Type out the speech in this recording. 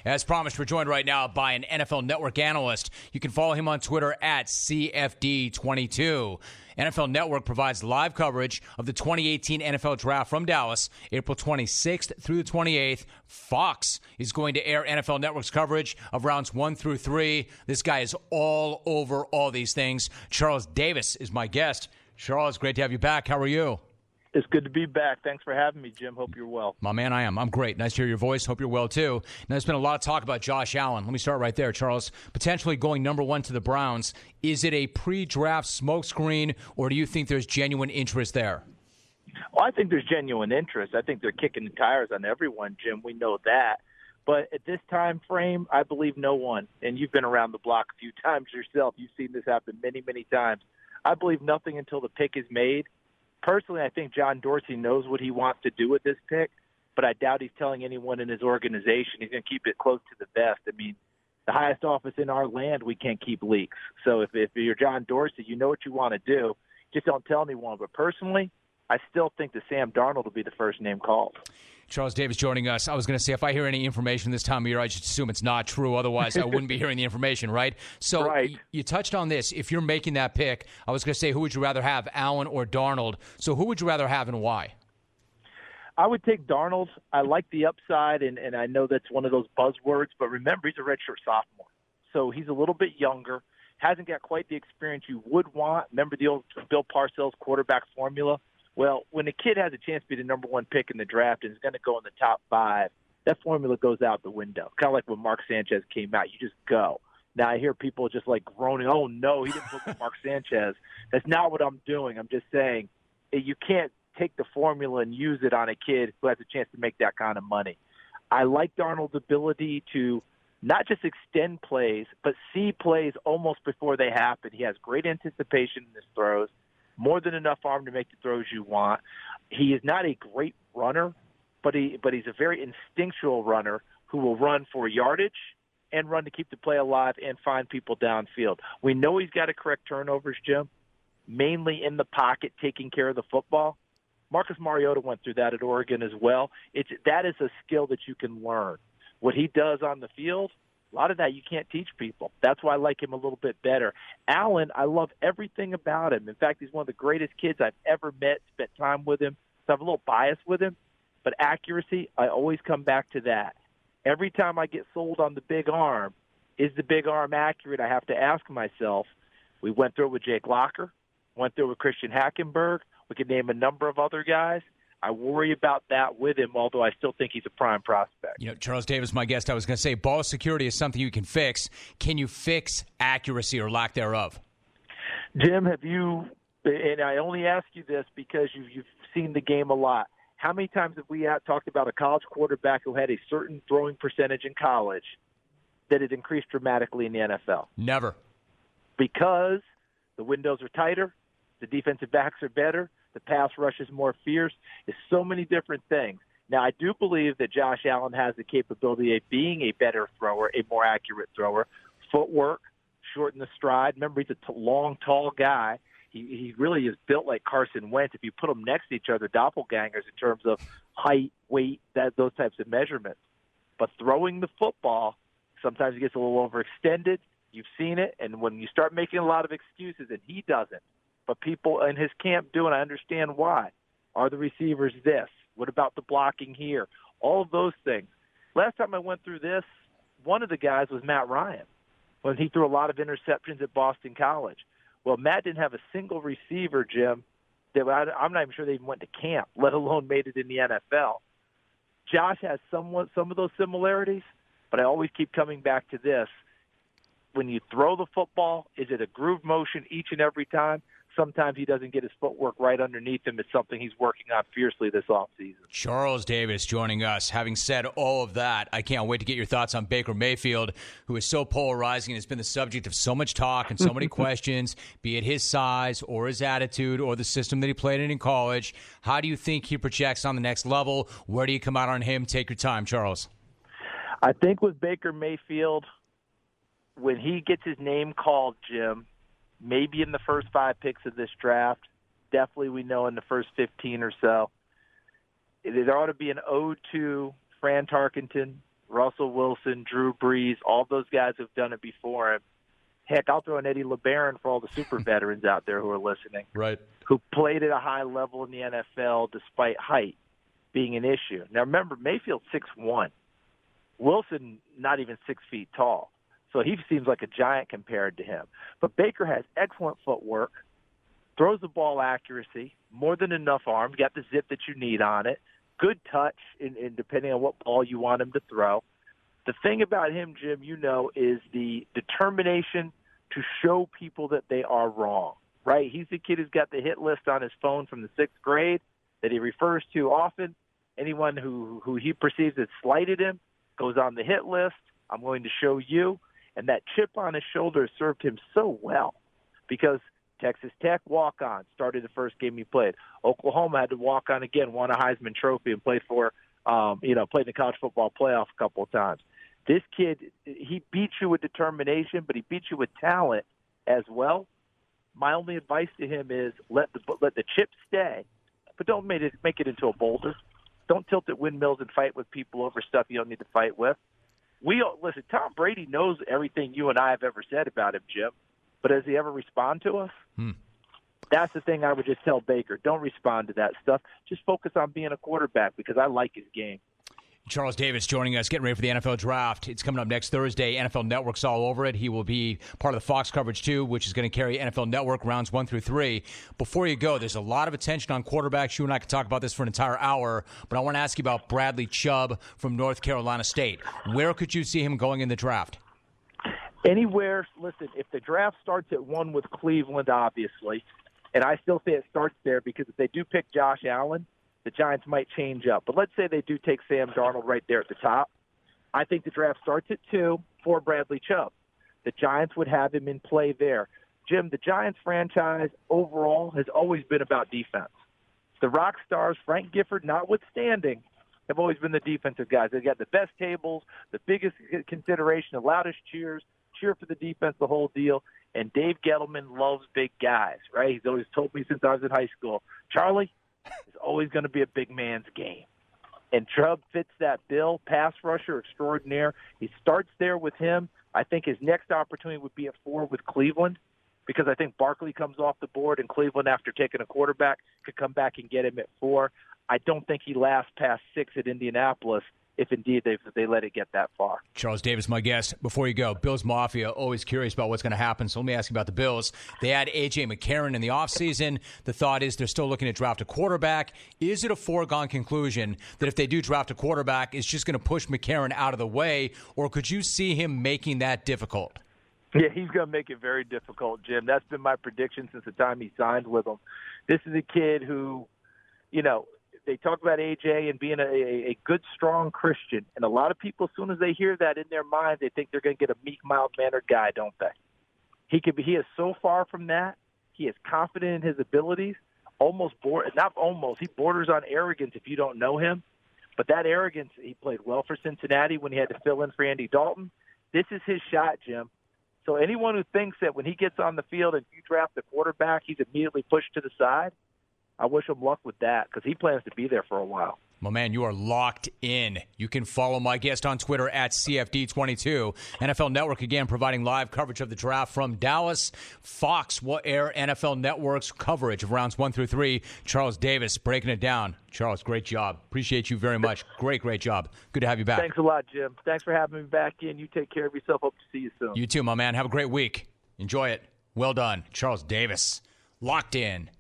As promised, we're joined right now by an NFL Network analyst. You can follow him on Twitter at CFD22. NFL Network provides live coverage of the 2018 NFL Draft from Dallas, April 26th through the 28th. Fox is going to air NFL Network's coverage of rounds 1 through 3. This guy is all over all these things. Charles Davis is my guest. Charles, great to have you back. How are you? It's good to be back. Thanks for having me, Jim. Hope you're well. My man, I am. I'm great. Nice to hear your voice. Hope you're well, too. Now, there's been a lot of talk about Josh Allen. Let me start right there, Charles. Potentially going number 1 to the Browns. Is it a pre-draft smokescreen, or do you think there's genuine interest there? Well, I think there's genuine interest. I think they're kicking the tires on everyone, Jim. We know that. But at this time frame, I believe no one. And you've been around the block a few times yourself. You've seen this happen many, many times. I believe nothing until the pick is made. Personally, I think John Dorsey knows what he wants to do with this pick, but I doubt he's telling anyone in his organization. He's going to keep it close to the vest. I mean, the highest office in our land, we can't keep leaks. So if you're John Dorsey, you know what you want to do. Just don't tell anyone. But personally, I still think that Sam Darnold will be the first name called. Charles Davis joining us. I was going to say, if I hear any information this time of year, I just assume it's not true. Otherwise, I wouldn't be hearing the information, right? So right. You touched on this. If you're making that pick, I was going to say, who would you rather have, Allen or Darnold? So who would you rather have and why? I would take Darnold. I like the upside, and I know that's one of those buzzwords, but remember, he's a redshirt sophomore. So he's a little bit younger, hasn't got quite the experience you would want. Remember the old Bill Parcells quarterback formula? Well, when a kid has a chance to be the number 1 pick in the draft and is going to go in the top 5, that formula goes out the window. Kind of like when Mark Sanchez came out. You just go. Now I hear people just like groaning, oh, no, he didn't look at Mark Sanchez. That's not what I'm doing. I'm just saying you can't take the formula and use it on a kid who has a chance to make that kind of money. I like Darnold's ability to not just extend plays, but see plays almost before they happen. He has great anticipation in his throws. More than enough arm to make the throws you want. He is not a great runner, but he's a very instinctual runner who will run for yardage and run to keep the play alive and find people downfield. We know he's got to correct turnovers, Jim, mainly in the pocket, taking care of the football. Marcus Mariota went through that at Oregon as well. That is a skill that you can learn. What he does on the field, a lot of that you can't teach people. That's why I like him a little bit better. Allen, I love everything about him. In fact, he's one of the greatest kids I've ever met, spent time with him. So I have a little bias with him. But accuracy, I always come back to that. Every time I get sold on the big arm, is the big arm accurate? I have to ask myself. We went through it with Jake Locker, went through it with Christian Hackenberg. We could name a number of other guys. I worry about that with him, although I still think he's a prime prospect. You know, Charles Davis, my guest, I was going to say ball security is something you can fix. Can you fix accuracy or lack thereof? Jim, have you, and I only ask you this because you've seen the game a lot, how many times have we talked about a college quarterback who had a certain throwing percentage in college that had increased dramatically in the NFL? Never. Because the windows are tighter, the defensive backs are better, the pass rush is more fierce. There's so many different things. Now, I do believe that Josh Allen has the capability of being a better thrower, a more accurate thrower. Footwork, shorten the stride. Remember, he's a long, tall guy. He really is built like Carson Wentz. If you put them next to each other, doppelgangers in terms of height, weight, those types of measurements. But throwing the football, sometimes he gets a little overextended. You've seen it. And when you start making a lot of excuses, and he doesn't, but people in his camp do, and I understand why. Are the receivers this? What about the blocking here? All of those things. Last time I went through this, one of the guys was Matt Ryan when he threw a lot of interceptions at Boston College. Well, Matt didn't have a single receiver, Jim. I'm not even sure they even went to camp, let alone made it in the NFL. Josh has some of those similarities, but I always keep coming back to this. When you throw the football, is it a groove motion each and every time? Sometimes he doesn't get his footwork right underneath him. It's something he's working on fiercely this offseason. Charles Davis joining us. Having said all of that, I can't wait to get your thoughts on Baker Mayfield, who is so polarizing and has been the subject of so much talk and so many questions, be it his size or his attitude or the system that he played in college. How do you think he projects on the next level? Where do you come out on him? Take your time, Charles. I think with Baker Mayfield, when he gets his name called, Jim, maybe in the first 5 picks of this draft, definitely we know in the first 15 or so, there ought to be an ode to Fran Tarkenton, Russell Wilson, Drew Brees, all those guys have done it before him. Heck, I'll throw in Eddie LeBaron for all the super veterans out there who are listening. Right. Who played at a high level in the NFL despite height being an issue. Now, remember, Mayfield's 6'1". Wilson, not even 6 feet tall. So he seems like a giant compared to him. But Baker has excellent footwork, throws the ball accuracy, more than enough arm, got the zip that you need on it, good touch in depending on what ball you want him to throw. The thing about him, Jim, is the determination to show people that they are wrong, right? He's the kid who's got the hit list on his phone from the 6th grade that he refers to often. Anyone who he perceives has slighted him goes on the hit list. I'm going to show you. And that chip on his shoulder served him so well because Texas Tech walk-on started the first game he played. Oklahoma had to walk on again, won a Heisman Trophy, and played for, played in the college football playoff a couple of times. This kid, he beat you with determination, but he beat you with talent as well. My only advice to him is let the chip stay, but don't make it into a boulder. Don't tilt at windmills and fight with people over stuff you don't need to fight with. Listen, Tom Brady knows everything you and I have ever said about him, Jim. But does he ever respond to us? That's the thing I would just tell Baker. Don't respond to that stuff. Just focus on being a quarterback because I like his game. Charles Davis joining us, getting ready for the NFL Draft. It's coming up next Thursday. NFL Network's all over it. He will be part of the Fox coverage, too, which is going to carry NFL Network rounds 1 through 3. Before you go, there's a lot of attention on quarterbacks. You and I could talk about this for an entire hour, but I want to ask you about Bradley Chubb from North Carolina State. Where could you see him going in the draft? Anywhere. Listen, if the draft starts at 1 with Cleveland, obviously, and I still say it starts there because if they do pick Josh Allen, the Giants might change up. But let's say they do take Sam Darnold right there at the top. I think the draft starts at 2 for Bradley Chubb. The Giants would have him in play there. Jim, the Giants franchise overall has always been about defense. The rock stars, Frank Gifford notwithstanding, have always been the defensive guys. They've got the best tables, the biggest consideration, the loudest cheer for the defense, the whole deal. And Dave Gettleman loves big guys, right? He's always told me since I was in high school, Charlie, it's always going to be a big man's game. And Chubb fits that bill, pass rusher extraordinaire. He starts there with him. I think his next opportunity would be at 4 with Cleveland because I think Barkley comes off the board and Cleveland, after taking a quarterback, could come back and get him at 4. I don't think he lasts past 6 at Indianapolis if indeed they let it get that far. Charles Davis, my guest. Before you go, Bills Mafia, always curious about what's going to happen. So let me ask you about the Bills. They had A.J. McCarron in the offseason. The thought is they're still looking to draft a quarterback. Is it a foregone conclusion that if they do draft a quarterback, it's just going to push McCarron out of the way, or could you see him making that difficult? Yeah, he's going to make it very difficult, Jim. That's been my prediction since the time he signed with them. This is a kid who, they talk about A.J. and being a good, strong Christian. And a lot of people, as soon as they hear that in their mind, they think they're going to get a meek, mild-mannered guy, don't they? He is so far from that. He is confident in his abilities. He borders on arrogance if you don't know him. But that arrogance, he played well for Cincinnati when he had to fill in for Andy Dalton. This is his shot, Jim. So anyone who thinks that when he gets on the field and you draft the quarterback, he's immediately pushed to the side, I wish him luck with that because he plans to be there for a while. My man, you are locked in. You can follow my guest on Twitter at CFD22. NFL Network, again, providing live coverage of the draft from Dallas. Fox will air NFL Network's coverage of rounds 1 through 3. Charles Davis breaking it down. Charles, great job. Appreciate you very much. Great job. Good to have you back. Thanks a lot, Jim. Thanks for having me back in. You take care of yourself. Hope to see you soon. You too, my man. Have a great week. Enjoy it. Well done. Charles Davis, locked in.